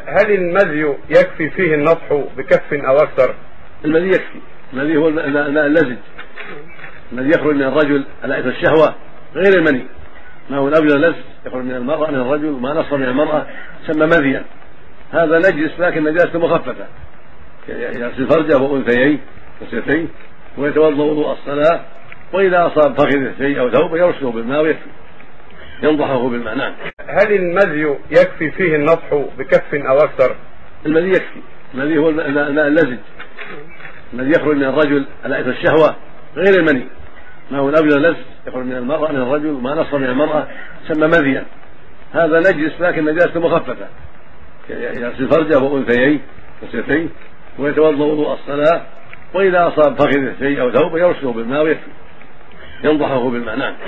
هل المذي يكفي فيه النضح بكف أو أكثر؟ المذي يكفي. المذي هو الماء اللزج الذي يخرج من الرجل على إثر الشهوة غير المني. ما هو الأبيض اللزج يخرج من المرأة من الرجل وما نصر من المرأة سمى مذيا. هذا نجس لكن نجاسة مخففة، يغسل فرجه وأنثيه وسيرتيه ويتوضأ وضوء الصلاة، وإذا أصاب فخذه شيء أو ثوب يرشه بالماء ويكفي، ينضحه بالماء. نعم. هل المذي يكفي فيه النضح بكف أو أكثر؟ المذي يكفي. المذي هو الماء اللزج الذي يخرج من الرجل على إثر الشهوة غير المني. ما هو الأبيض اللزج يخرج من المرأة من الرجل وما نصر من المرأة سمى مذيا. هذا نجس لكن نجاسة مخففة، يغسل فرجه وأنثيه وسيرتيه ويتوضأ وضوء الصلاة، وإذا أصاب فخذه شيء أو ثوب يرشه بالماء ويكفي، ينضحه بالماء. نعم.